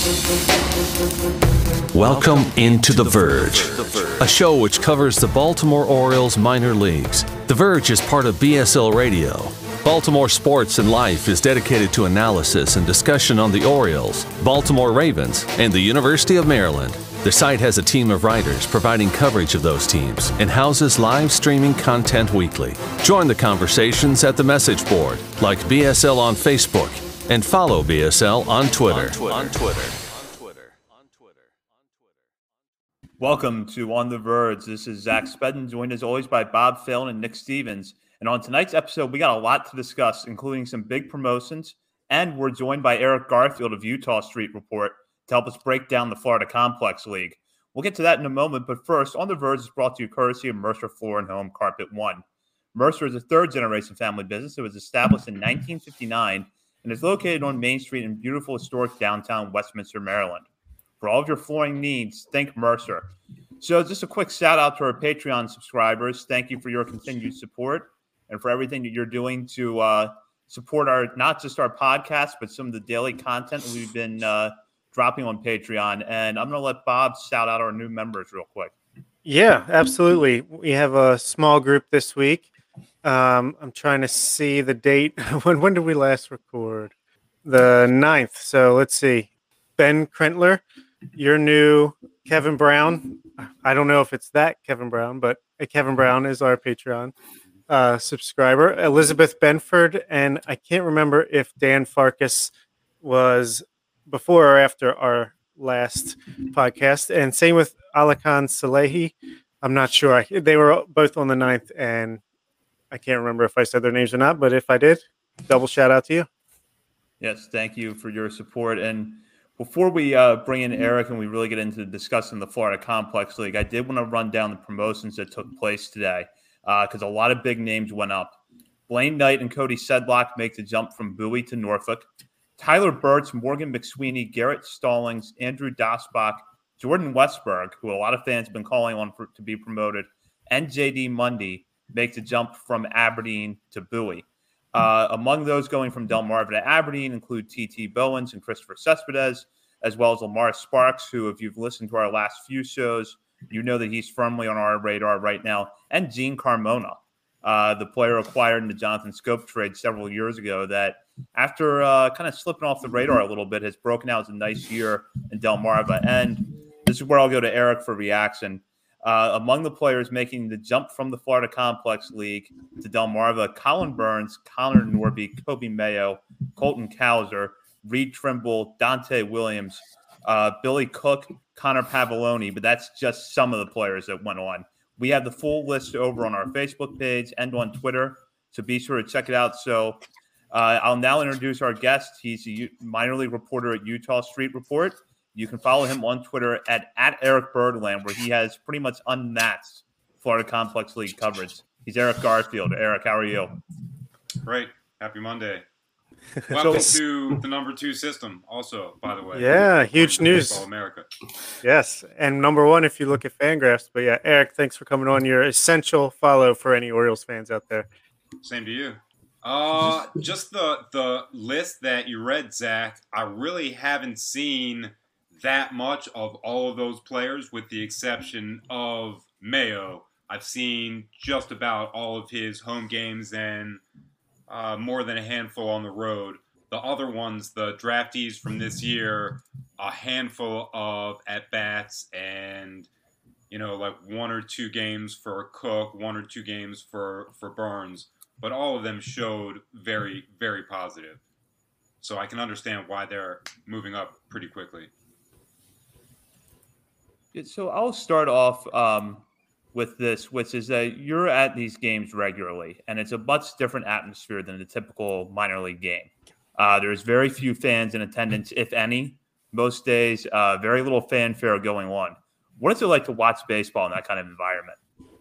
Welcome into The Verge, a show which covers the Baltimore Orioles minor leagues. The Verge is part of BSL Radio. Baltimore Sports and Life is dedicated to analysis and discussion on the Orioles, Baltimore Ravens, and the University of Maryland. The site has a team of writers providing coverage of those teams and houses live streaming content weekly. Join the conversations at the message board, like BSL on Facebook, and follow BSL on Twitter. Welcome to On the Verge. This is Zach Spedden, joined as always by Bob Phelan and Nick Stevens. And on tonight's episode, we got a lot to discuss, including some big promotions, and we're joined by Eric Garfield of Utah Street Report to help us break down the Florida Complex League. We'll get to that in a moment, but first, On the Verge is brought to you courtesy of Mercer Floor and Home Carpet One. Mercer is a third-generation family business that was established in 1959 and is located on Main Street in beautiful historic downtown Westminster, Maryland. For all of your flooring needs, think Mercer. So just a quick shout out to our Patreon subscribers. Thank you for your continued support and for everything that you're doing to support not just our podcast, but some of the daily content that we've been dropping on Patreon. And I'm going to let Bob shout out our new members real quick. Yeah, absolutely. We have a small group this week. I'm trying to see the date. When did we last record? The 9th. So let's see. Ben Krentler, you're new. Kevin Brown. I don't know if it's that Kevin Brown, but Kevin Brown is our Patreon subscriber. Elizabeth Benford, and I can't remember if Dan Farkas was before or after our last podcast. And same with Alakan Salehi. I'm not sure. They were both on the 9th, and I can't remember if I said their names or not, but if I did, double shout out to you. Yes, thank you for your support. And before we bring in Eric and we really get into discussing the Florida Complex League, I did want to run down the promotions that took place today because a lot of big names went up. Blaine Knight and Cody Sedlock make the jump from Bowie to Norfolk. Tyler Burtz, Morgan McSweeney, Garrett Stallings, Andrew Dasbach, Jordan Westberg, who a lot of fans have been calling on to be promoted, and J.D. Mundy make the jump from Aberdeen to Bowie. Among those going from Delmarva to Aberdeen include T.T. Bowens and Christopher Cespedes, as well as Lamar Sparks, who, if you've listened to our last few shows, you know that he's firmly on our radar right now, and Gene Carmona, the player acquired in the Jonathan Scope trade several years ago that, after kind of slipping off the radar a little bit, has broken out as a nice year in Delmarva. And this is where I'll go to Eric for reaction. Among the players making the jump from the Florida Complex League to Delmarva, Colin Burns, Connor Norby, Kobe Mayo, Colton Cowser, Reed Trimble, Dante Williams, Billy Cook, Connor Pavoloni, but that's just some of the players that went on. We have the full list over on our Facebook page and on Twitter, so be sure to check it out. So I'll now introduce our guest. He's a minor league reporter at Utah Street Report. You can follow him on Twitter at Eric Birdland, where he has pretty much unmatched Florida Complex League coverage. He's Eric Garfield. Eric, how are you? Great. Happy Monday. Welcome to the number 2 system also, by the way. Yeah, huge news. Baseball America. Yes, and number 1 if you look at Fangraphs. But yeah, Eric, thanks for coming on. You're essential follow for any Orioles fans out there. Same to you. Just the list that you read, Zach, I really haven't seen that much of all of those players, with the exception of Mayo. I've seen just about all of his home games and more than a handful on the road. The other ones, the draftees from this year, a handful of at-bats and, like 1 or 2 games for Cook, 1 or 2 games for Burns. But all of them showed very, very positive. So I can understand why they're moving up pretty quickly. So I'll start off with this, which is that you're at these games regularly, and it's a much different atmosphere than the typical minor league game. There's very few fans in attendance, if any. Most days, very little fanfare going on. What is it like to watch baseball in that kind of environment?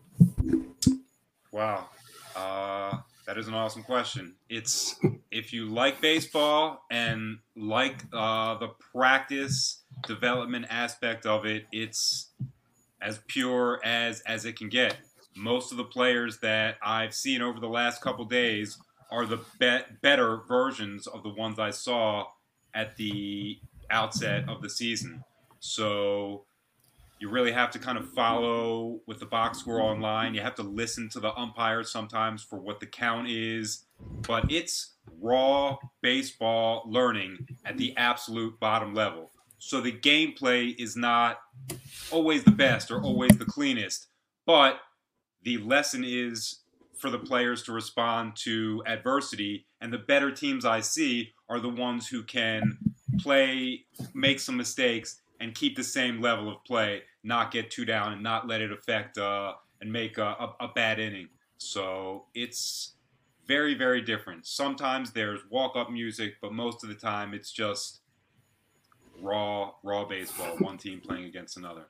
Wow. That is an awesome question. It's, if you like baseball and like the practice development aspect of it, it's as pure as it can get. Most of the players that I've seen over the last couple days are the better versions of the ones I saw at the outset of the season. So you really have to kind of follow with the box score online. You have to listen to the umpires sometimes for what the count is. But it's raw baseball learning at the absolute bottom level. So the gameplay is not always the best or always the cleanest, but the lesson is for the players to respond to adversity, and the better teams I see are the ones who can play, make some mistakes, and keep the same level of play, not get too down, and not let it affect and make a bad inning. So it's very, very different. Sometimes there's walk-up music, but most of the time it's just raw baseball, one team playing against another.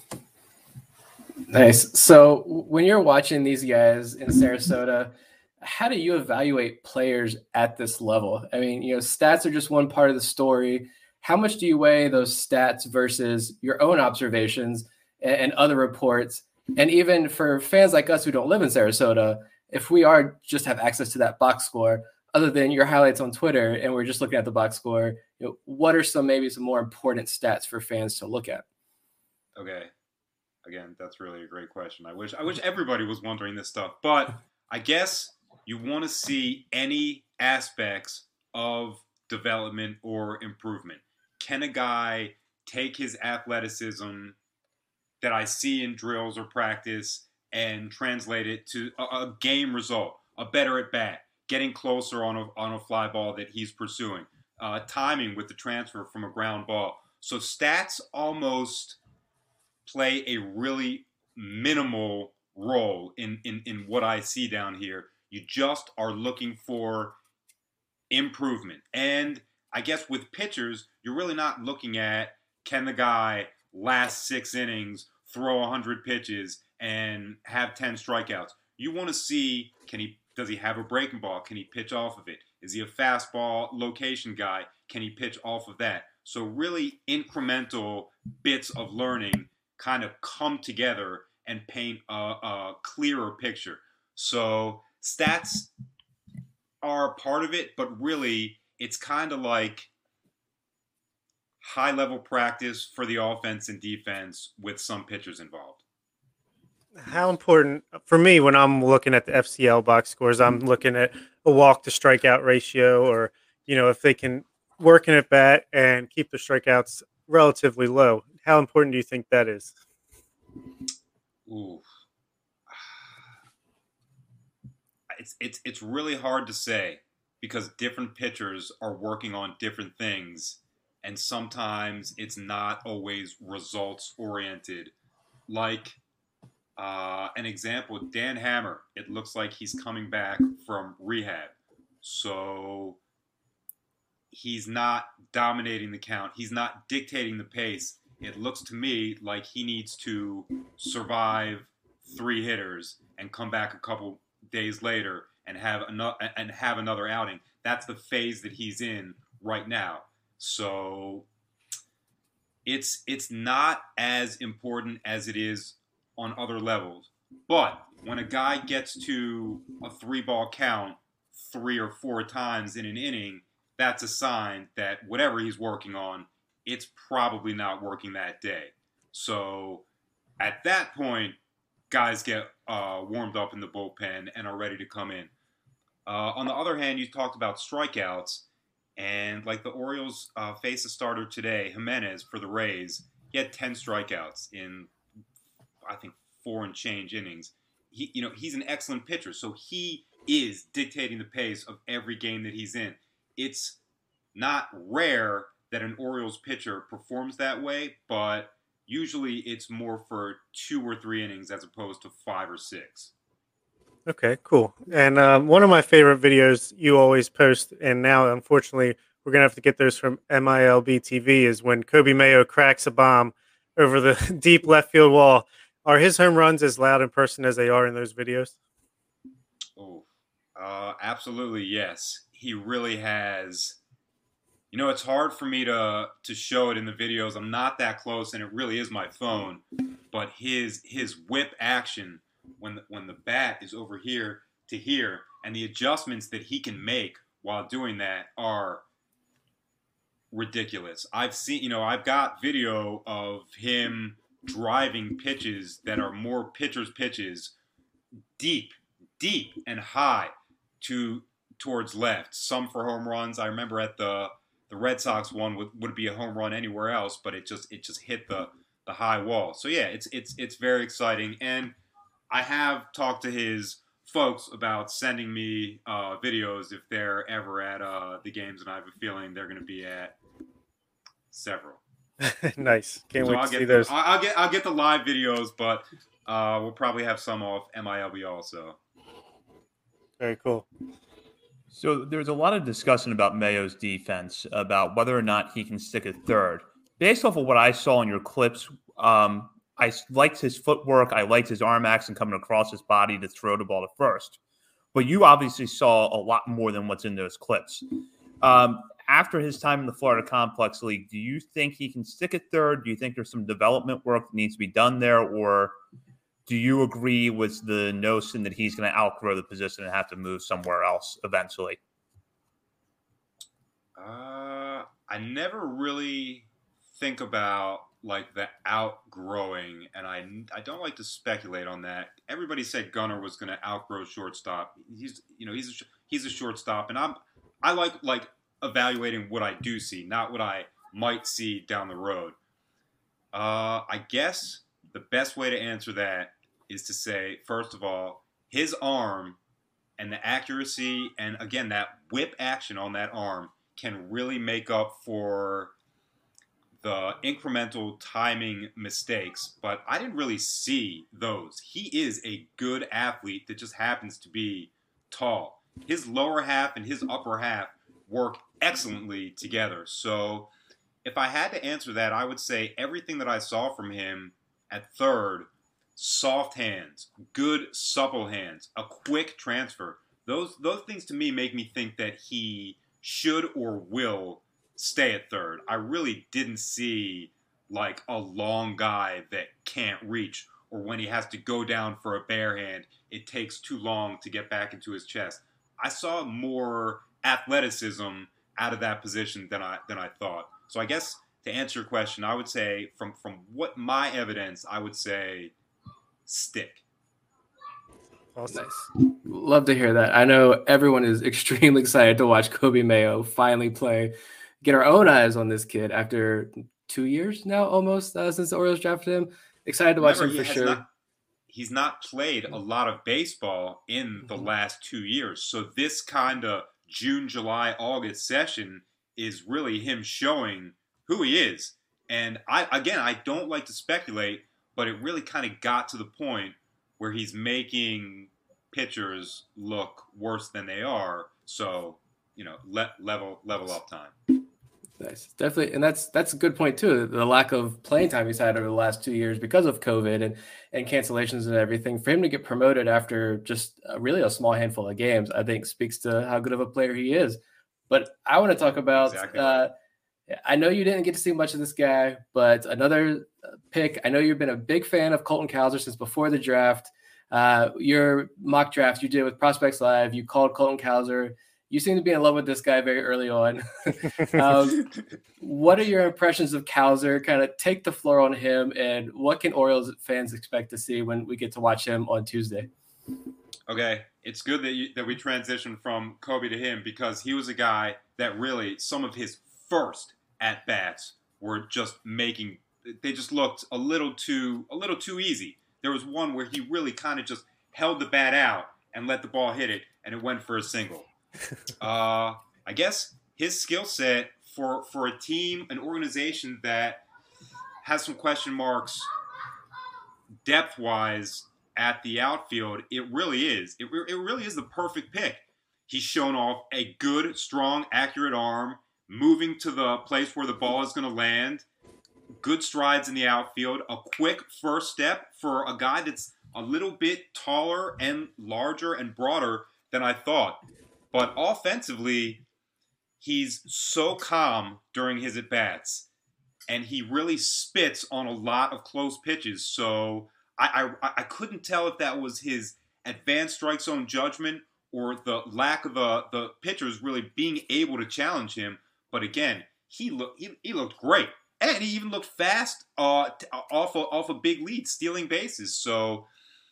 Nice. So when you're watching these guys in Sarasota, how do you evaluate players at this level? I mean, stats are just one part of the story. How much do you weigh those stats versus your own observations and other reports? And even for fans like us who don't live in Sarasota, if we are just have access to that box score, other than your highlights on Twitter, and we're just looking at the box score, what are maybe some more important stats for fans to look at? Okay. Again, that's really a great question. I wish everybody was wondering this stuff, but I guess you want to see any aspects of development or improvement. Can a guy take his athleticism that I see in drills or practice and translate it to a game result, a better at bat, getting closer on a fly ball that he's pursuing, timing with the transfer from a ground ball? So stats almost play a really minimal role in what I see down here. You just are looking for improvement. And I guess with pitchers, you're really not looking at, can the guy last 6 innings, throw 100 pitches, and have 10 strikeouts? You want to see, does he have a breaking ball? Can he pitch off of it? Is he a fastball location guy? Can he pitch off of that? So really incremental bits of learning kind of come together and paint a clearer picture. So stats are a part of it, but really it's kind of like high-level practice for the offense and defense with some pitchers involved. How important, for me, when I'm looking at the FCL box scores, I'm looking at a walk-to-strikeout ratio, or, if they can work in at bat and keep the strikeouts relatively low. How important do you think that is? Ooh. It's really hard to say because different pitchers are working on different things, and sometimes it's not always results oriented. Like an example, Dan Hammer, it looks like he's coming back from rehab. So he's not dominating the count. He's not dictating the pace. It looks to me like he needs to survive 3 hitters and come back a couple days later and have another outing. That's the phase that he's in right now. So it's not as important as it is on other levels. But when a guy gets to a 3-ball count 3 or 4 times in an inning, that's a sign that whatever he's working on, it's probably not working that day. So at that point, guys get warmed up in the bullpen and are ready to come in. On the other hand, you talked about strikeouts, and like the Orioles face a starter today, Jimenez for the Rays. He had 10 strikeouts in, I think, 4 and change innings. He's an excellent pitcher, so he is dictating the pace of every game that he's in. It's not rare that an Orioles pitcher performs that way, but usually it's more for 2 or 3 innings as opposed to 5 or 6. Okay, cool. And one of my favorite videos you always post, and now unfortunately we're going to have to get those from MILB TV, is when Kobe Mayo cracks a bomb over the deep left field wall. Are his home runs as loud in person as they are in those videos? Oh, absolutely, yes. He really has. It's hard for me to show it in the videos. I'm not that close, and it really is my phone. But his whip action when the bat is over here to here, and the adjustments that he can make while doing that are ridiculous. I've got video of him driving pitches that are more pitcher's pitches, deep and high towards left. Some for home runs. I remember at the Red Sox one would be a home run anywhere else, but it just hit the high wall. So yeah, it's very exciting, and I have talked to his folks about sending me videos if they're ever at the games, and I have a feeling they're going to be at several. Nice. Can't wait I'll to see those. I'll get the live videos, but we'll probably have some off MILB also. Very cool. So there's a lot of discussion about Mayo's defense, about whether or not he can stick at third. Based off of what I saw in your clips, I liked his footwork. I liked his arm action coming across his body to throw the ball to first. But you obviously saw a lot more than what's in those clips. After his time in the Florida Complex League, do you think he can stick at third? Do you think there's some development work that needs to be done there? Or do you agree with the notion that he's going to outgrow the position and have to move somewhere else eventually? I never really think about like the outgrowing, and I don't like to speculate on that. Everybody said Gunnar was going to outgrow shortstop. He's a shortstop, and I like evaluating what I do see, not what I might see down the road. I guess the best way to answer that is to say, first of all, his arm and the accuracy and, again, that whip action on that arm can really make up for the incremental timing mistakes, but I didn't really see those. He is a good athlete that just happens to be tall. His lower half and his upper half work excellently together. So if I had to answer that, I would say everything that I saw from him at third, soft hands, good supple hands, a quick transfer, those things to me make me think that he should or will stay at third. I really didn't see like a long guy that can't reach, or when he has to go down for a bare hand, it takes too long to get back into his chest. I saw more athleticism out of that position than I thought. So I guess to answer your question, I would say from what my evidence, I would say stick. Awesome. Nice. Love to hear that. I know everyone is extremely excited to watch Coby Mayo finally play, get our own eyes on this kid after 2 years now almost since the Orioles drafted him. Excited to watch him for sure. He's not played a lot of baseball in the last 2 years. So this kind of June, July, August session is really him showing who he is. And I don't like to speculate, but it really kind of got to the point where he's making pitchers look worse than they are. So, level up time. Nice. Definitely. And that's a good point too. The lack of playing time he's had over the last 2 years because of COVID and cancellations and everything. For him to get promoted after just really a small handful of games, I think speaks to how good of a player he is. But I want to talk about, exactly. I know you didn't get to see much of this guy, but another pick. I know you've been a big fan of Colton Cowser since before the draft. Your mock draft you did with Prospects Live, you called Colton Cowser. You seem to be in love with this guy very early on. What are your impressions of Cowser? Kind of take the floor on him, and what can Orioles fans expect to see when we get to watch him on Tuesday? Okay, it's good that we transitioned from Coby to him, because he was a guy that really some of his first at-bats were just they just looked a little too easy. There was one where he really kind of just held the bat out and let the ball hit it, and it went for a single. I guess his skill set for a team, an organization that has some question marks depth-wise at the outfield, it really is. It really is the perfect pick. He's shown off a good, strong, accurate arm, moving to the place where the ball is going to land, good strides in the outfield, a quick first step for a guy that's a little bit taller and larger and broader than I thought. But offensively, he's so calm during his at-bats, and he really spits on a lot of close pitches. So I couldn't tell if that was his advanced strike zone judgment or the lack of the pitchers really being able to challenge him. But again, he looked great, and he even looked fast off a big lead, stealing bases. So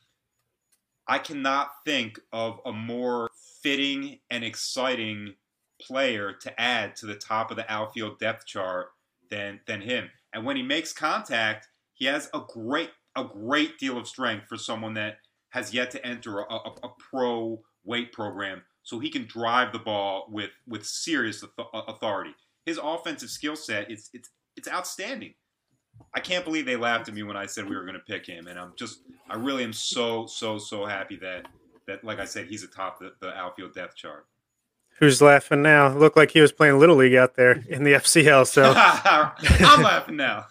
I cannot think of a more fitting and exciting player to add to the top of the outfield depth chart than him. And when he makes contact, he has a great deal of strength for someone that has yet to enter a pro weight program, so he can drive the ball with serious authority. His offensive skill set it's outstanding. I can't believe they laughed at me when I said we were going to pick him, and I really am so happy that like I said, he's atop the outfield depth chart. Who's laughing now? Looked like he was playing Little League out there in the FCL. So I'm laughing now.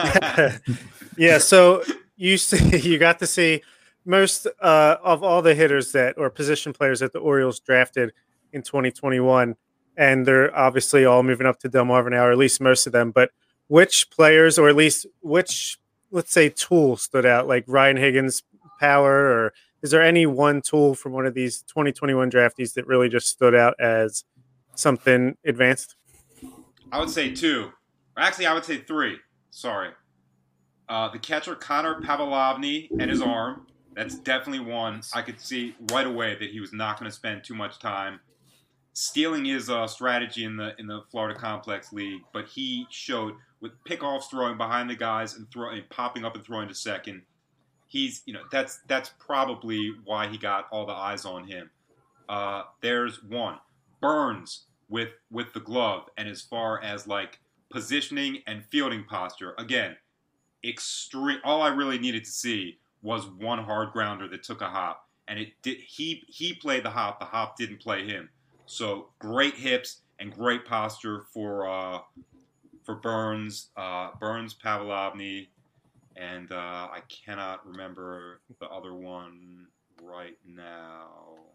Yeah, so you got to see most of all the hitters or position players that the Orioles drafted in 2021, and they're obviously all moving up to Delmarva now, or at least most of them. But which players, or at least which, let's say, tool stood out, like Ryan Higgins' power, or is there any one tool from one of these 2021 draftees that really just stood out as something advanced? I would say two. Actually, I would say three. Sorry. The catcher, Connor Pavlovny, and his arm. That's definitely one. I could see right away that he was not going to spend too much time stealing his strategy in the Florida Complex League, but he showed with pickoffs, throwing behind the guys and popping up and throwing to second. He's, that's probably why he got all the eyes on him. There's one. Burns with the glove, and as far as like positioning and fielding posture, again, extreme. All I really needed to see was one hard grounder that took a hop, and it did. He played the hop. The hop didn't play him. So great hips and great posture for Burns, Pavlovny, and I cannot remember the other one right now.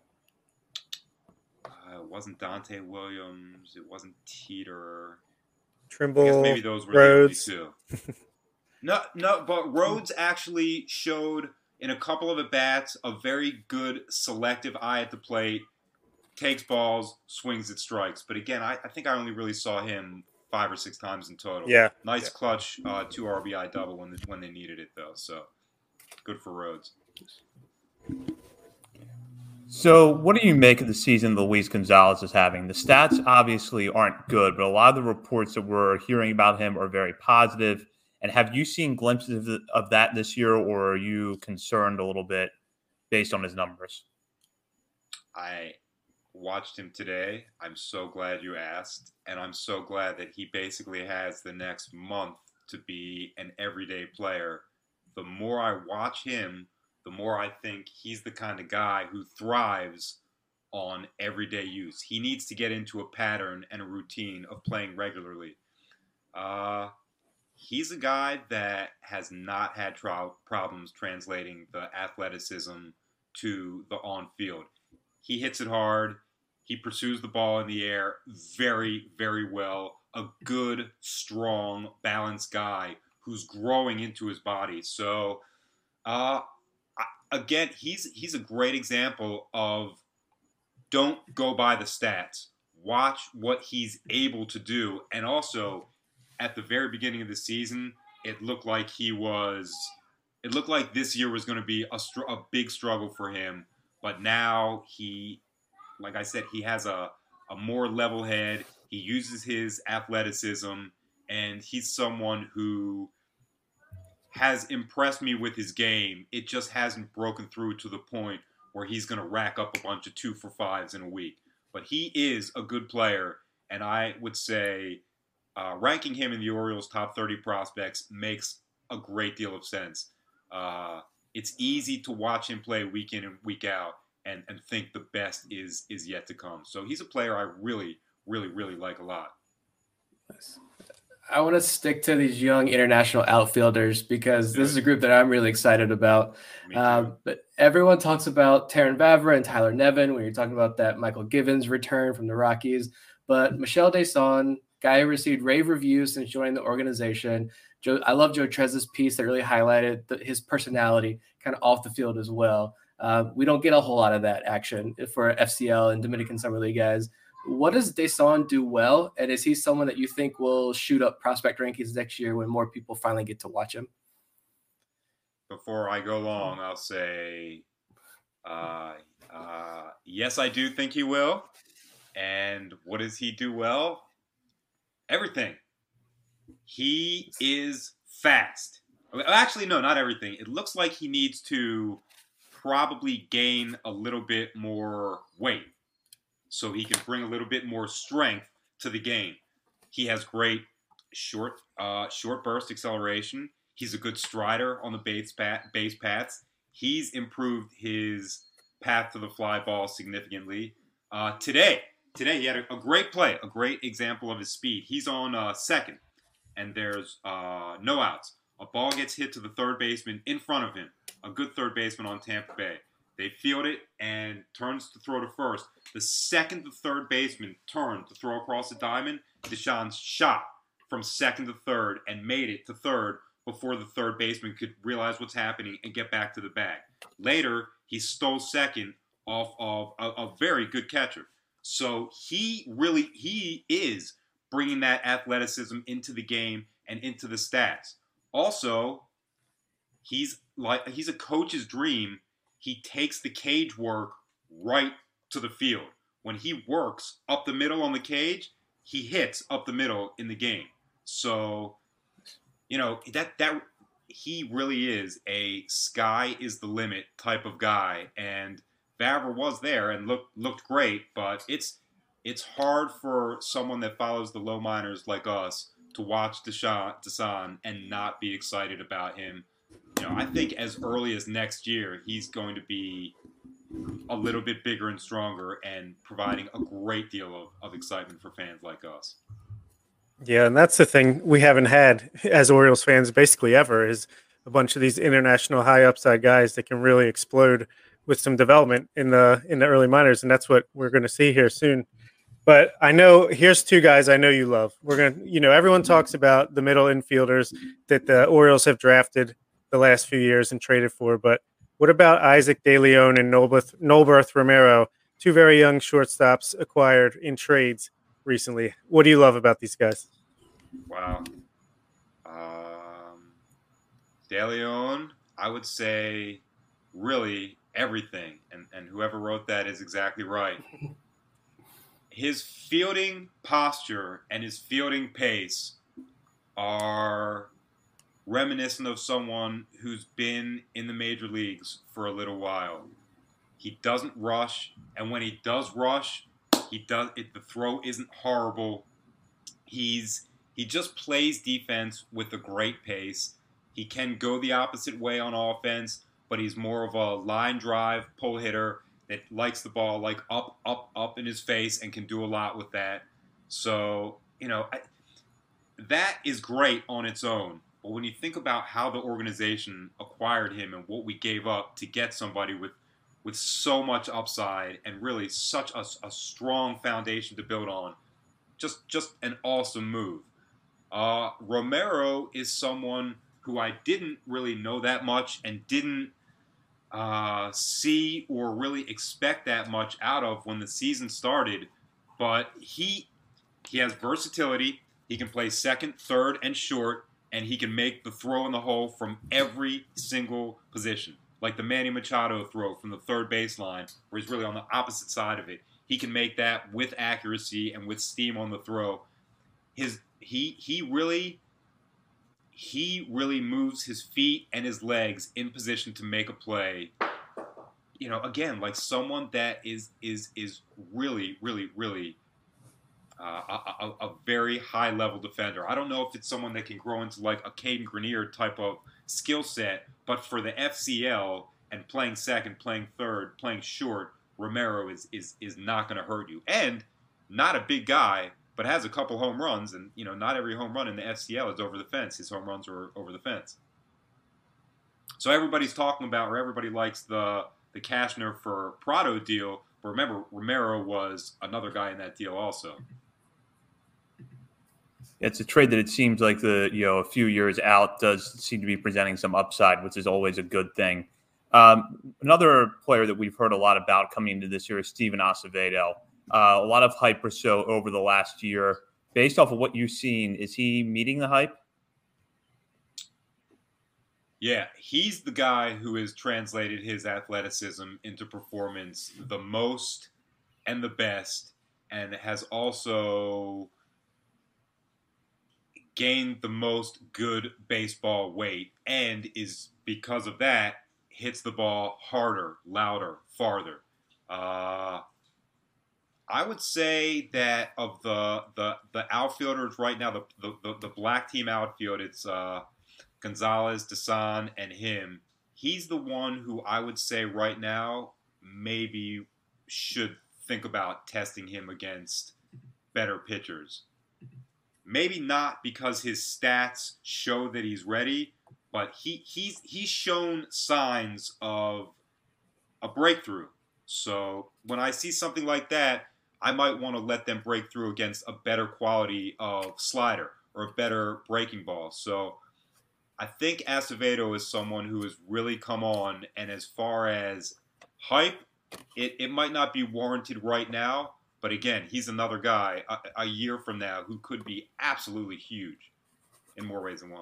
It wasn't Dante Williams. It wasn't Teeter. Trimble. I guess maybe those were Rhodes. the only two. No, but Rhodes actually showed in a couple of at-bats a very good selective eye at the plate, takes balls, swings at strikes. But again, I think I only really saw him 5 or 6 times in total. Yeah. Nice clutch 2 RBI double when they needed it, though. So good for Rhodes. So what do you make of the season Luis Gonzalez is having? The stats obviously aren't good, but a lot of the reports that we're hearing about him are very positive. And have you seen glimpses of that this year, or are you concerned a little bit based on his numbers? I watched him today. I'm so glad you asked. And I'm so glad that he basically has the next month to be an everyday player. The more I watch him, the more I think he's the kind of guy who thrives on everyday use. He needs to get into a pattern and a routine of playing regularly. He's a guy that has not had problems translating the athleticism to the on-field. He hits it hard. He pursues the ball in the air very, very well. A good, strong, balanced guy who's growing into his body. So, again, he's a great example of don't go by the stats. Watch what he's able to do. And also, at the very beginning of the season, it looked like this year was going to be a big struggle for him. But now like I said, he has a more level head. He uses his athleticism, and he's someone who has impressed me with his game. It just hasn't broken through to the point where he's going to rack up a bunch of 2-for-5s in a week. But he is a good player, and I would say ranking him in the Orioles' top 30 prospects makes a great deal of sense. It's easy to watch him play week in and week out and think the best is yet to come. So he's a player I really, really, really like a lot. I want to stick to these young international outfielders because this is a group that I'm really excited about. But everyone talks about Taron Vavra and Tyler Nevin when you're talking about that Michael Givens return from the Rockies. But Michel Deson, guy who received rave reviews since joining the organization. I love Joe Trez's piece that really highlighted his personality kind of off the field as well. We don't get a whole lot of that action for FCL and Dominican Summer League guys. What does Desan do well? And is he someone that you think will shoot up prospect rankings next year when more people finally get to watch him? Before I go long, I'll say, yes, I do think he will. And what does he do well? Everything. He is fast. Actually, no, not everything. It looks like he needs to probably gain a little bit more weight so he can bring a little bit more strength to the game. He has great short burst acceleration. He's a good strider on the base paths. He's improved his path to the fly ball significantly. Today he had a great play, a great example of his speed. He's on second, and there's no outs. A ball gets hit to the third baseman in front of him, a good third baseman on Tampa Bay. They field it and turns to throw to first. The second the third baseman turned to throw across the diamond, Desan shot from second to third and made it to third before the third baseman could realize what's happening and get back to the bag. Later, he stole second off of a very good catcher. So he is bringing that athleticism into the game and into the stats. Also, he's a coach's dream. He takes the cage work right to the field. When he works up the middle on the cage, he hits up the middle in the game. So, that he really is a sky is the limit type of guy. And Vavra was there and looked great, but it's hard for someone that follows the low minors like us to watch Desan and not be excited about him. I think as early as next year, he's going to be a little bit bigger and stronger and providing a great deal of excitement for fans like us. Yeah, and that's the thing we haven't had as Orioles fans basically ever is a bunch of these international high upside guys that can really explode with some development in the early minors, and that's what we're going to see here soon. But I know here's two guys I know you love. We're going to, everyone talks about the middle infielders that the Orioles have drafted the last few years and traded for. But what about Isaac De Leon and Nolberth Romero, two very young shortstops acquired in trades recently? What do you love about these guys? Wow. De Leon, I would say really everything. And whoever wrote that is exactly right. His fielding posture and his fielding pace are reminiscent of someone who's been in the major leagues for a little while. He doesn't rush, and when he does rush, the throw isn't horrible. He just plays defense with a great pace. He can go the opposite way on offense, but he's more of a line drive pull hitter that likes the ball like up in his face and can do a lot with that. So, that is great on its own. But when you think about how the organization acquired him and what we gave up to get somebody with so much upside and really such a strong foundation to build on, just an awesome move. Romero is someone who I didn't really know that much and didn't see or really expect that much out of when the season started, but he has versatility. He can play second, third, and short, and he can make the throw in the hole from every single position, like the Manny Machado throw from the third baseline, where he's really on the opposite side of it. He can make that with accuracy and with steam on the throw. He really moves his feet and his legs in position to make a play. Again, like someone that is really, really, really a very high level defender. I don't know if it's someone that can grow into like a Caden Grenier type of skill set, but for the FCL and playing second, playing third, playing short, Romero is not going to hurt you. And not a big guy, but has a couple home runs, and not every home run in the FCL is over the fence. His home runs are over the fence. So everybody's talking about, or everybody likes the Cashner for Prado deal, but remember, Romero was another guy in that deal also. It's a trade that it seems like a few years out does seem to be presenting some upside, which is always a good thing. Another player that we've heard a lot about coming into this year is Steven Acevedo. A lot of hype or so over the last year. Based off of what you've seen, is he meeting the hype? Yeah, he's the guy who has translated his athleticism into performance the most and the best, and has also gained the most good baseball weight, and is, because of that, hits the ball harder, louder, farther. I would say that of the outfielders right now, the black team outfield, it's Gonzalez, Desan, and him. He's the one who I would say right now maybe should think about testing him against better pitchers. Maybe not because his stats show that he's ready, but he's shown signs of a breakthrough. So when I see something like that, I might want to let them break through against a better quality of slider or a better breaking ball. So I think Acevedo is someone who has really come on, and as far as hype, it might not be warranted right now, but again, he's another guy a year from now who could be absolutely huge in more ways than one.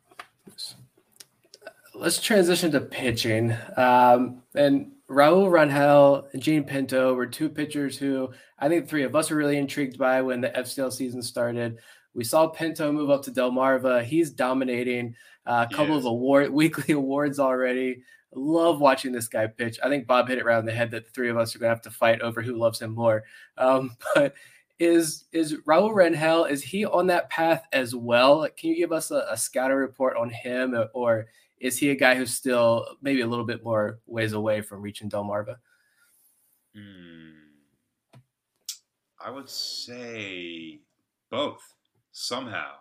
Let's transition to pitching. And Raul Rangel and Gene Pinto were two pitchers who I think the three of us were really intrigued by when the FCL season started. We saw Pinto move up to Delmarva. He's dominating a couple of weekly awards already. Love watching this guy pitch. I think Bob hit it right on the head that the three of us are going to have to fight over who loves him more. But is Raul Rangel, is he on that path as well? Can you give us a scouting report on him, or is he a guy who's still maybe a little bit more ways away from reaching Delmarva? I would say both somehow.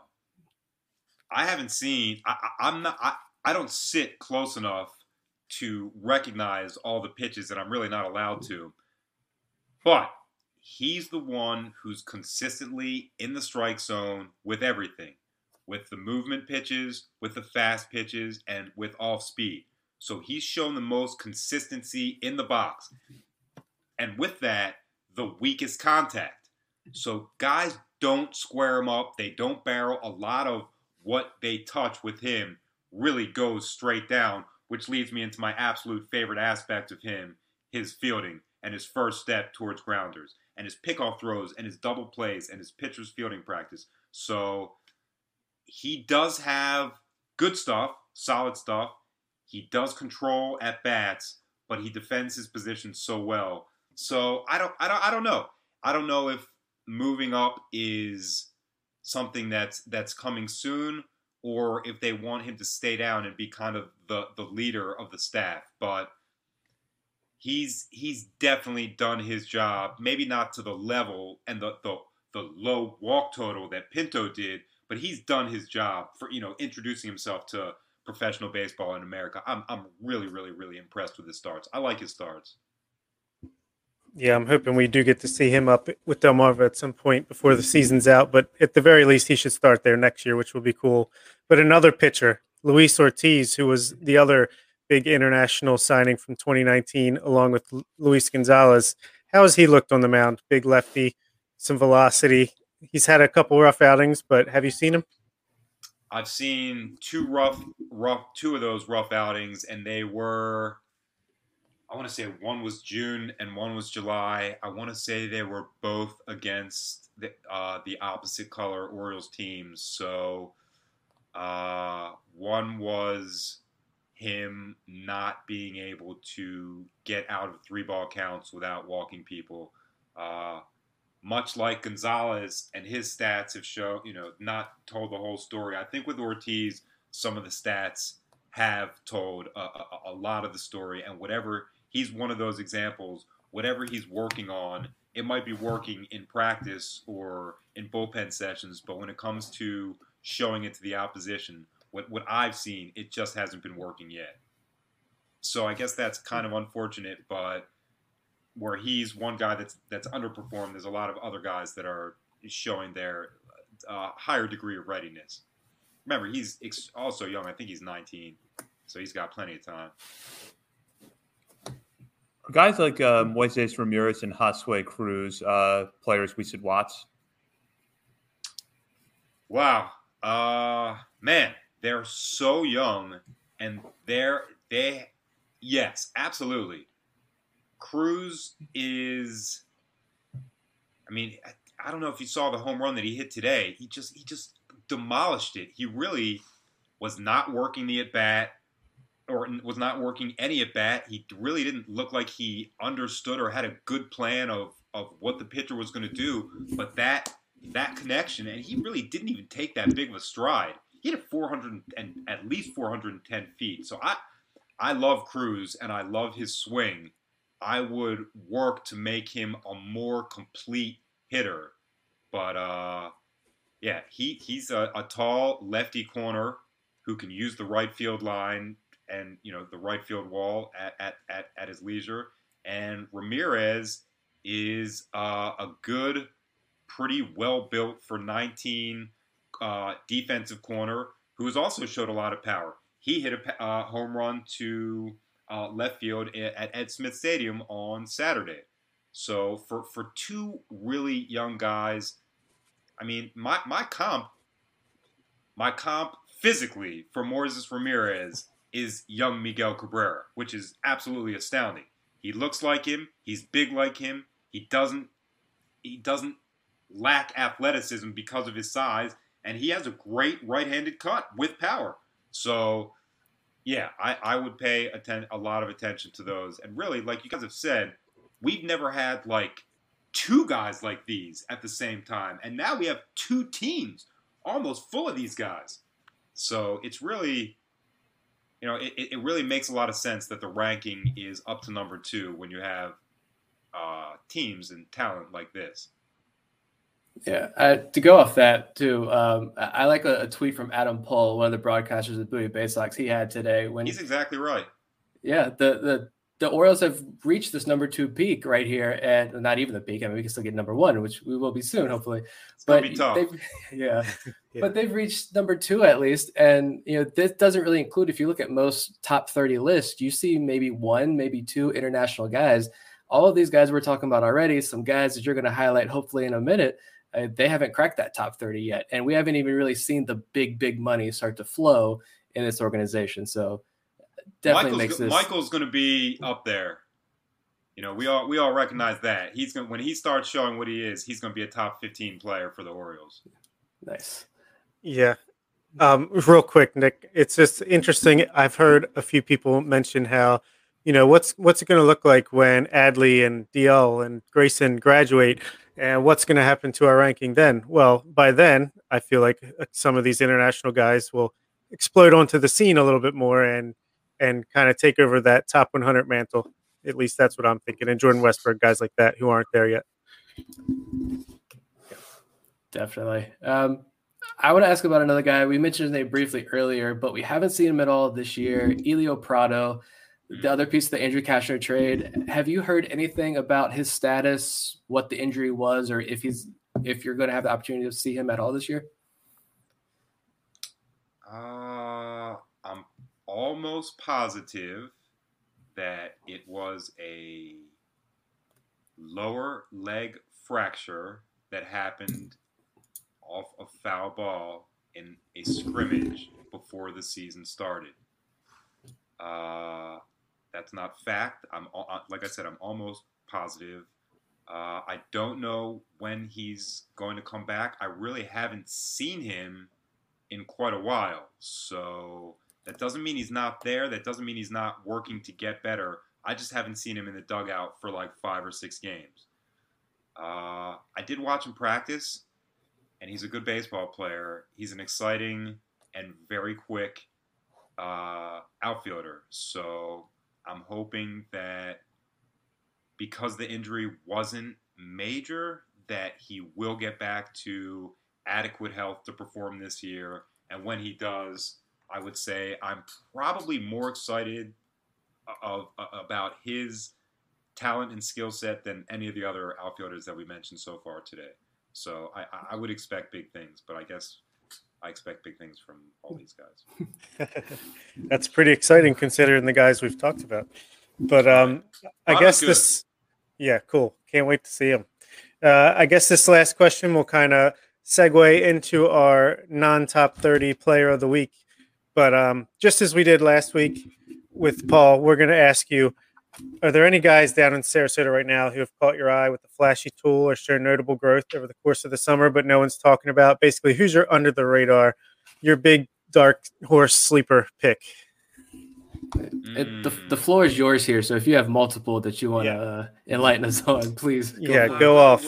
I haven't seen. I don't sit close enough to recognize all the pitches, and I'm really not allowed to. But he's the one who's consistently in the strike zone with everything, with the movement pitches, with the fast pitches, and with off speed. So he's shown the most consistency in the box. And with that, the weakest contact. So guys don't square him up. They don't barrel. A lot of what they touch with him really goes straight down, which leads me into my absolute favorite aspect of him, his fielding and his first step towards grounders and his pickoff throws and his double plays and his pitcher's fielding practice. So he does have good stuff, solid stuff. He does control at bats, but he defends his position so well. So I don't know. I don't know if moving up is something that's coming soon, or if they want him to stay down and be kind of the leader of the staff. But he's definitely done his job, maybe not to the level and the low walk total that Pinto did, but he's done his job for, introducing himself to professional baseball in America. I'm really, really, really impressed with his starts. I like his starts. Yeah, I'm hoping we do get to see him up with Delmarva at some point before the season's out. But at the very least, he should start there next year, which will be cool. But another pitcher, Luis Ortiz, who was the other big international signing from 2019, along with Luis Gonzalez. How has he looked on the mound? Big lefty, some velocity. He's had a couple rough outings, but have you seen him? I've seen two of those rough outings, and they were, I want to say one was June and one was July. I want to say they were both against the opposite color Orioles teams. So one was him not being able to get out of 3-ball counts without walking people. Much like Gonzalez, and his stats have shown, not told the whole story. I think with Ortiz, some of the stats have told a lot of the story, and he's one of those examples. Whatever he's working on, it might be working in practice or in bullpen sessions, but when it comes to showing it to the opposition, what I've seen, it just hasn't been working yet. So I guess that's kind of unfortunate, but where he's one guy that's underperformed, there's a lot of other guys that are showing their higher degree of readiness. Remember, he's also young. I think he's 19, so he's got plenty of time. Guys like Moises Ramirez and Josue Cruz, players we should watch. Wow. Man, they're so young, and yes, absolutely. Cruz is, I mean, I don't know if you saw the home run that he hit today. He just demolished it. He really was not working the at bat, or was not working any at bat. He really didn't look like he understood or had a good plan of what the pitcher was going to do. But that connection, and he really didn't even take that big of a stride. He hit 400 and at least 410 feet. So I love Cruz, and I love his swing. I would work to make him a more complete hitter. But yeah, he's a tall lefty corner who can use the right field line and the right field wall at his leisure. And Ramirez is a good, pretty well built for 19 defensive corner who has also showed a lot of power. He hit a home run to left field at Ed Smith Stadium on Saturday. So for two really young guys, I mean, my comp physically for Moises Ramirez is young Miguel Cabrera, which is absolutely astounding. He looks like him. He's big like him. He doesn't lack athleticism because of his size, and he has a great right-handed cut with power. So, yeah, I would pay a lot of attention to those. And really, like you guys have said, we've never had like two guys like these at the same time, and now we have two teams almost full of these guys. So it's really, it really makes a lot of sense that the ranking is up to number 2 when you have teams and talent like this. Yeah, to go off that too, I like a tweet from Adam Pohl, one of the broadcasters of Bowie Bay Sox. He had today when he's exactly right. Yeah, the Orioles have reached this number 2 peak right here, and not even the peak. I mean, we can still get number 1, which we will be soon, hopefully. It's gonna be tough. Yeah. But they've reached number 2 at least, and this doesn't really include. If you look at most top 30 lists, you see maybe 1, maybe 2 international guys. All of these guys we're talking about already, some guys that you're going to highlight hopefully in a minute. They haven't cracked that top 30 yet, and we haven't even really seen the big money start to flow in this organization. So. Definitely Michael's going to be up there. We all recognize that. When he starts showing what he is, he's going to be a top 15 player for the Orioles. Nice. Yeah. Real quick, Nick, it's just interesting. I've heard a few people mention how, what's it going to look like when Adley and DL and Grayson graduate, and what's going to happen to our ranking then? Well, by then, I feel like some of these international guys will explode onto the scene a little bit more and kind of take over that top 100 mantle. At least that's what I'm thinking. And Jordan Westburg, guys like that who aren't there yet. Definitely. I want to ask about another guy. We mentioned his name briefly earlier, but we haven't seen him at all this year. Elio Prado, the other piece of the Andrew Cashner trade. Have you heard anything about his status, what the injury was, or if you're going to have the opportunity to see him at all this year? I'm almost positive that it was a lower leg fracture that happened off a foul ball in a scrimmage before the season started. That's not fact. Like I said, I'm almost positive. I don't know when he's going to come back. I really haven't seen him in quite a while, so that doesn't mean he's not there. That doesn't mean he's not working to get better. I just haven't seen him in the dugout for like 5 or 6 games. I did watch him practice, and he's a good baseball player. He's an exciting and very quick outfielder. So I'm hoping that because the injury wasn't major, that he will get back to adequate health to perform this year. And when he does, I would say I'm probably more excited about his talent and skill set than any of the other outfielders that we mentioned so far today. So I would expect big things, but I guess I expect big things from all these guys. That's pretty exciting considering the guys we've talked about. But I guess good. this, yeah, cool. Can't wait to see him. I guess this last question will kind of segue into our non-top 30 player of the week. But just as we did last week with Paul, we're going to ask you, are there any guys down in Sarasota right now who have caught your eye with a flashy tool or shown notable growth over the course of the summer, but no one's talking about? Basically, who's your under the radar, your big dark horse sleeper pick? The floor is yours here. So if you have multiple that you want to enlighten us on, please. Go off.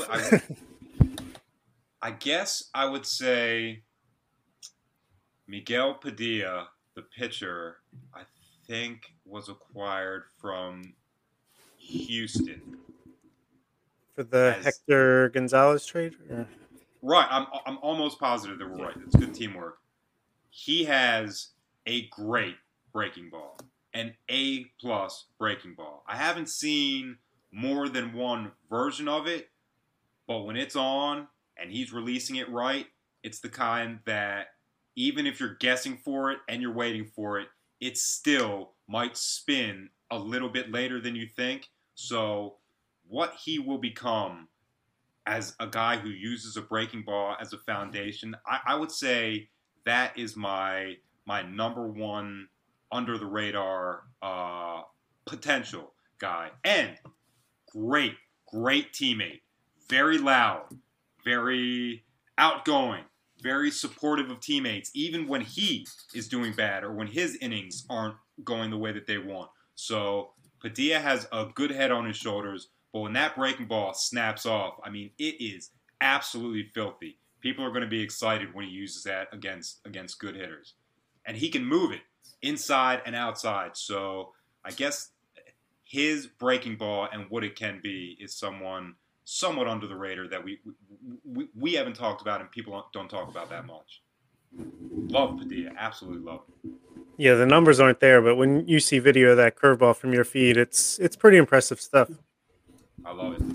I guess I would say Miguel Padilla, the pitcher, I think was acquired from Houston for the Hector Gonzalez trade. Or? Right, I'm almost positive that we're right. It's good teamwork. He has a great breaking ball, an A+ breaking ball. I haven't seen more than one version of it, but when it's on and he's releasing it right, it's the kind that even if you're guessing for it and you're waiting for it, it still might spin a little bit later than you think. So what he will become as a guy who uses a breaking ball as a foundation, I would say that is my number one under the radar potential guy. And great teammate. Very loud, very outgoing, very supportive of teammates, even when he is doing bad or when his innings aren't going the way that they want. So Padilla has a good head on his shoulders, but when that breaking ball snaps off, I mean, it is absolutely filthy. People are going to be excited when he uses that against good hitters. And he can move it inside and outside. So I guess his breaking ball and what it can be is someone somewhat under the radar that we haven't talked about and people don't talk about that much. Love Padilla. Absolutely love it. Yeah, the numbers aren't there, but when you see video of that curveball from your feed, it's pretty impressive stuff. I love it.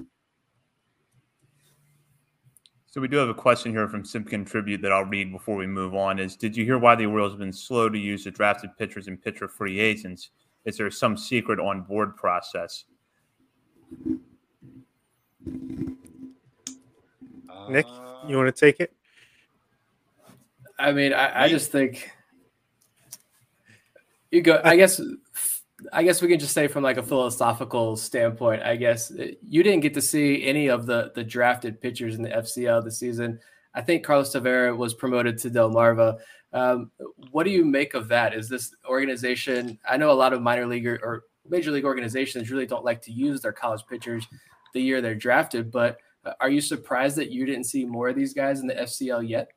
So we do have a question here from Simpkin Tribute that I'll read before we move on. Did you hear why the Orioles have been slow to use the drafted pitchers and pitcher free agents? Is there some secret on board process? Nick, you want to take it? I mean, I just think you go. I guess we can just say from like a philosophical standpoint, I guess you didn't get to see any of the drafted pitchers in the FCL this season. I think Carlos Tavera was promoted to Delmarva. What do you make of that? Is this organization? I know a lot of minor league or major league organizations really don't like to use their college pitchers the year they're drafted, but are you surprised that you didn't see more of these guys in the FCL yet?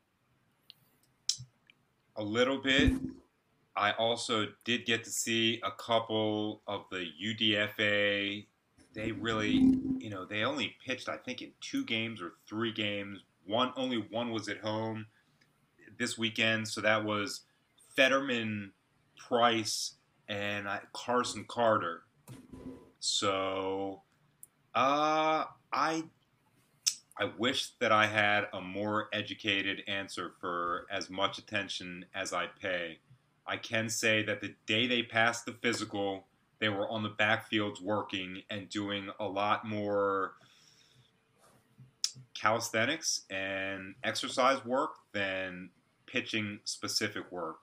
A little bit. I also did get to see a couple of the UDFA. They really, they only pitched, I think, in 2 games or 3 games. Only one was at home this weekend. So that was Fetterman, Price, and Carson Carter. So I wish that I had a more educated answer for as much attention as I pay. I can say that the day they passed the physical, they were on the backfields working and doing a lot more calisthenics and exercise work than pitching specific work.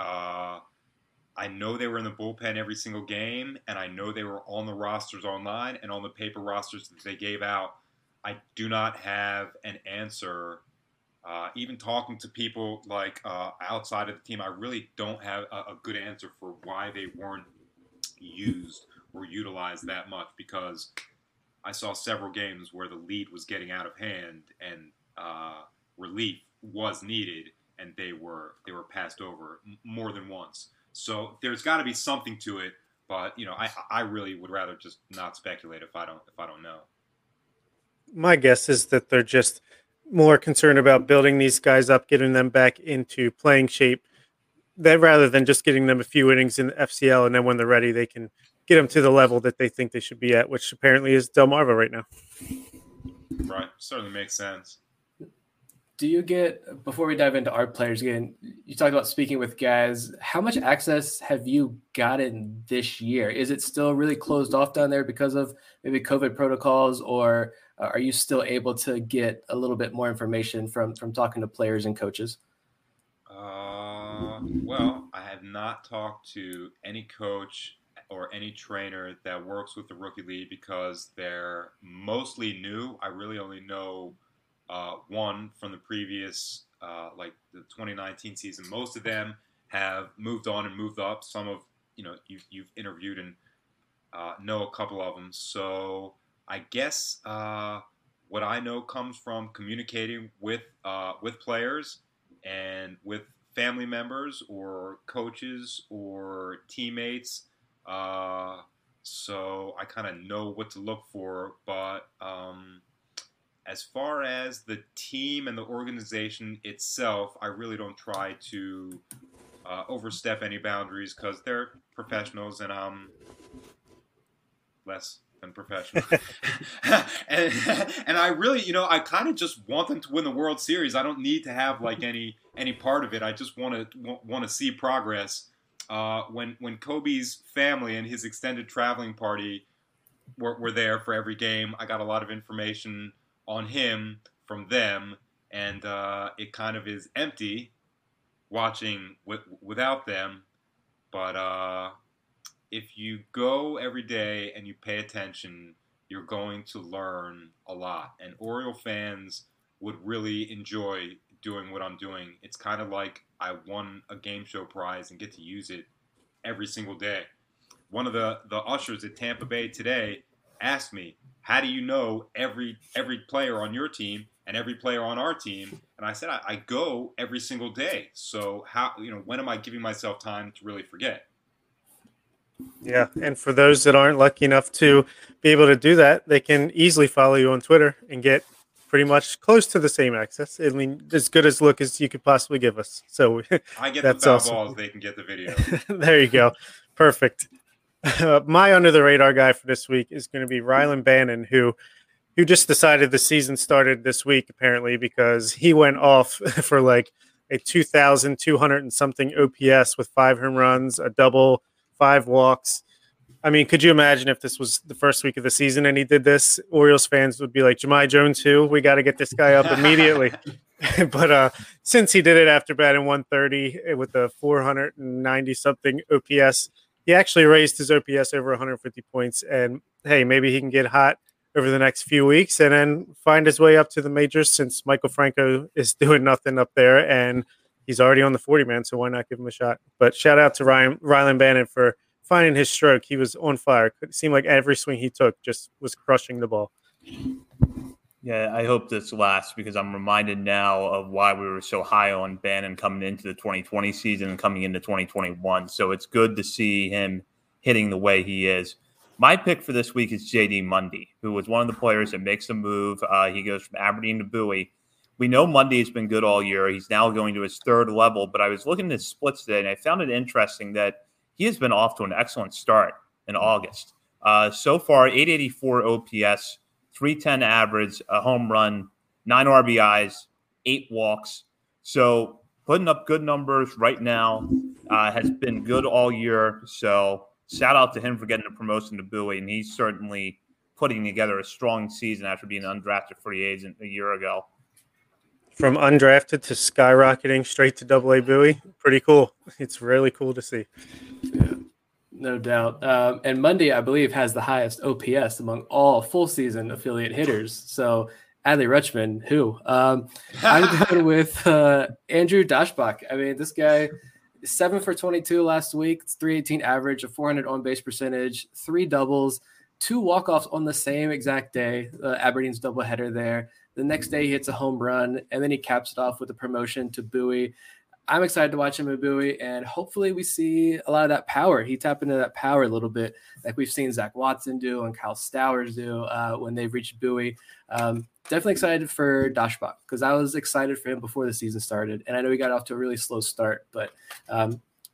I know they were in the bullpen every single game, and I know they were on the rosters online and on the paper rosters that they gave out. I do not have an answer. Even talking to people like outside of the team, I really don't have a good answer for why they weren't used or utilized that much, because I saw several games where the lead was getting out of hand and relief was needed, and they were passed over more than once. So there's got to be something to it, but I really would rather just not speculate if I don't know. My guess is that they're just more concerned about building these guys up, getting them back into playing shape, that rather than just getting them a few innings in the FCL, and then when they're ready, they can get them to the level that they think they should be at, which apparently is Delmarva right now. Right. Certainly makes sense. Do you get, before we dive into our players again, you talked about speaking with guys. How much access have you gotten this year? Is it still really closed off down there because of maybe COVID protocols, or are you still able to get a little bit more information from talking to players and coaches? Well, I have not talked to any coach or any trainer that works with the Rookie League because they're mostly new. I really only know one from the previous, like the 2019 season. Most of them have moved on and moved up. Some of you've interviewed and know a couple of them. So I guess what I know comes from communicating with players and with family members or coaches or teammates. So I kind of know what to look for. But as far as the team and the organization itself, I really don't try to overstep any boundaries because they're professionals and I'm less than professional. and I really, I kind of just want them to win the World Series. I don't need to have like any part of it. I just want to see progress. When Kobe's family and his extended traveling party were there for every game, I got a lot of information on him from them, and it kind of is empty watching without them. But if you go every day and you pay attention, you're going to learn a lot. And Oriole fans would really enjoy doing what I'm doing. It's kind of like I won a game show prize and get to use it every single day. One of the ushers at Tampa Bay today asked me, how do you know every player on your team and every player on our team? And I said, I go every single day. So when am I giving myself time to really forget? Yeah, and for those that aren't lucky enough to be able to do that, they can easily follow you on Twitter and get pretty much close to the same access. I mean, as good as look as you could possibly give us. So I get that's the foul awesome. balls, they can get the video. There you go. Perfect. My under the radar guy for this week is going to be Rylan Bannon, who just decided the season started this week, apparently, because he went off for like a 2,200 and something OPS with 5 home runs, a double, 5 walks. I mean, could you imagine if this was the first week of the season and he did this? Orioles fans would be like, Jahmai Jones, who? We got to get this guy up immediately. But since he did it after batting 130 with a 490-something OPS, he actually raised his OPS over 150 points. And, hey, maybe he can get hot over the next few weeks and then find his way up to the majors since Michael Franco is doing nothing up there. And he's already on the 40-man, so why not give him a shot? But shout out to Rylan Bannon for finding his stroke. He was on fire. It seemed like every swing he took just was crushing the ball. Yeah, I hope this lasts because I'm reminded now of why we were so high on Bannon coming into the 2020 season and coming into 2021. So it's good to see him hitting the way he is. My pick for this week is J.D. Mundy, who was one of the players that makes a move. He goes from Aberdeen to Bowie. We know Mundy has been good all year. He's now going to his 3rd level, but I was looking at his splits today, and I found it interesting that he has been off to an excellent start in August. So far, 884 OPS, 310 average, a home run, 9 RBIs, 8 walks. So putting up good numbers right now, has been good all year. So shout out to him for getting a promotion to Bowie, and he's certainly putting together a strong season after being an undrafted free agent a year ago. From undrafted to skyrocketing straight to AA Bowie, pretty cool. It's really cool to see. Yeah, no doubt. And Mundy, I believe, has the highest OPS among all full season affiliate hitters. So Adley Rutschman, who? I'm going with Andrew Daschbach. I mean, this guy, 7 for 22 last week. It's 318 average, a 400 on base percentage, 3 doubles, 2 walk-offs on the same exact day. Aberdeen's doubleheader there. The next day he hits a home run, and then he caps it off with a promotion to Bowie. I'm excited to watch him at Bowie, and hopefully we see a lot of that power. He tapped into that power a little bit, like we've seen Zach Watson do and Kyle Stowers do when they've reached Bowie. Definitely excited for Daschbach because I was excited for him before the season started, and I know he got off to a really slow start, but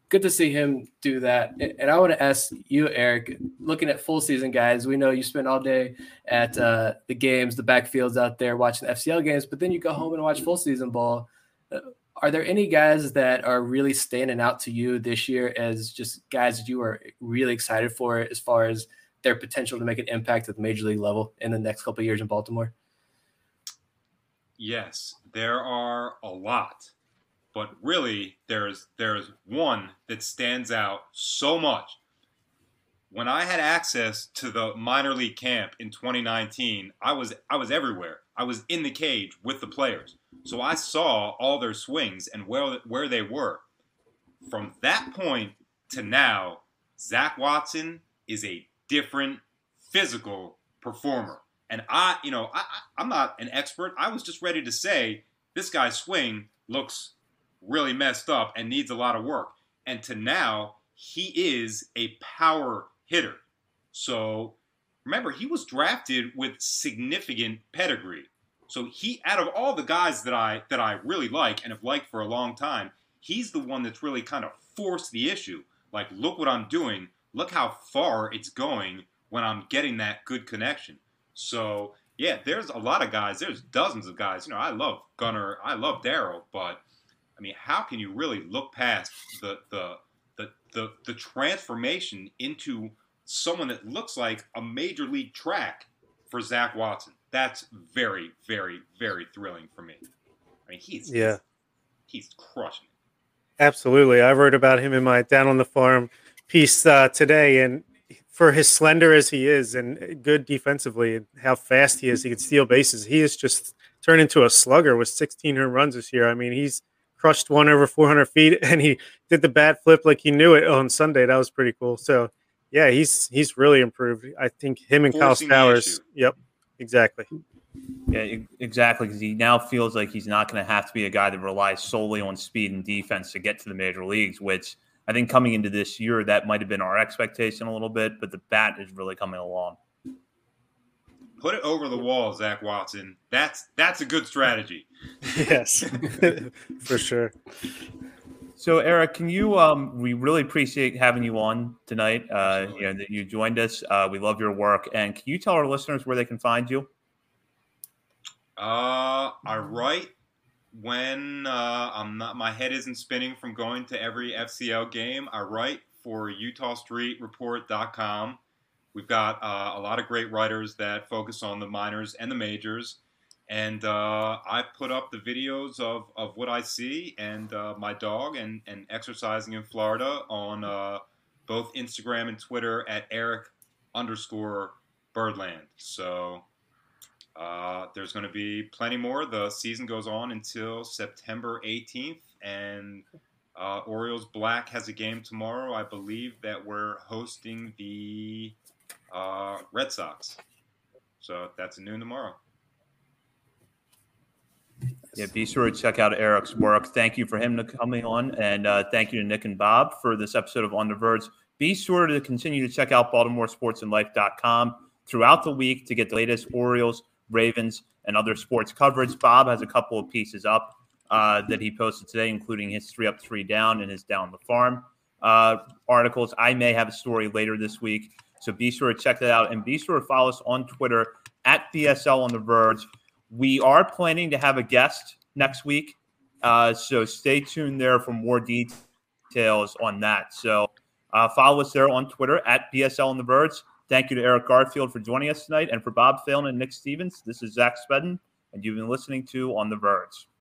good to see him do that. And I want to ask you, Eric, looking at full season guys, we know you spend all day at the games, the backfields out there watching the FCL games, but then you go home and watch full season ball. Are there any guys that are really standing out to you this year as just guys that you are really excited for as far as their potential to make an impact at the major league level in the next couple of years in Baltimore? Yes, there are a lot, but really there's one that stands out so much. When I had access to the minor league camp in 2019, I was everywhere. I was in the cage with the players. So I saw all their swings and where they were. From that point to now, Zach Watson is a different physical performer. And I'm not an expert. I was just ready to say this guy's swing looks really messed up and needs a lot of work. And to now, he is a power hitter. So remember, he was drafted with significant pedigree. So he, out of all the guys that I really like and have liked for a long time, he's the one that's really kind of forced the issue. Like, look what I'm doing. Look how far it's going when I'm getting that good connection. So, yeah, there's a lot of guys. There's dozens of guys. I love Gunnar. I love Darryl. But, I mean, how can you really look past the transformation into someone that looks like a major league track for Zach Watson? That's very, very, very thrilling for me. I mean, he's crushing it. Absolutely. I wrote about him in my Down on the Farm piece today, and for his slender as he is and good defensively and how fast he is, he can steal bases. He is just turned into a slugger with 16 home runs this year. I mean, he's crushed one over 400 feet, and he did the bat flip like he knew it on Sunday. That was pretty cool. So, yeah, he's really improved. I think him and Kyle Stowers. Yep, exactly. Yeah, exactly, because he now feels like he's not going to have to be a guy that relies solely on speed and defense to get to the major leagues, which I think coming into this year, that might have been our expectation a little bit, but the bat is really coming along. Put it over the wall, Zach Watson. That's a good strategy. Yes, for sure. So, Eric, can you? We really appreciate having you on tonight. That you joined us. We love your work, and can you tell our listeners where they can find you? I write when my head isn't spinning from going to every FCL game. I write for UtahStreetReport.com. We've got a lot of great writers that focus on the minors and the majors. And I put up the videos of what I see and my dog and exercising in Florida on both Instagram and Twitter at Eric_Birdland. So there's going to be plenty more. The season goes on until September 18th. And Orioles Black has a game tomorrow. I believe that we're hosting the Red Sox. So that's at noon tomorrow. Yeah, be sure to check out Eric's work. Thank you for him coming on, and thank you to Nick and Bob for this episode of On the Verge. Be sure to continue to check out BaltimoreSportsAndLife.com throughout the week to get the latest Orioles, Ravens, and other sports coverage. Bob has a couple of pieces up that he posted today, including his 3 Up, 3 Down and his Down the Farm articles. I may have a story later this week, so be sure to check that out, and be sure to follow us on Twitter at BSL On the Verge. We are planning to have a guest next week, so stay tuned there for more details on that. So follow us there on Twitter at BSL On the Verge. Thank you to Eric Garfield for joining us tonight, and for Bob Phelan and Nick Stevens. This is Zach Spedden, and you've been listening to On the Verge.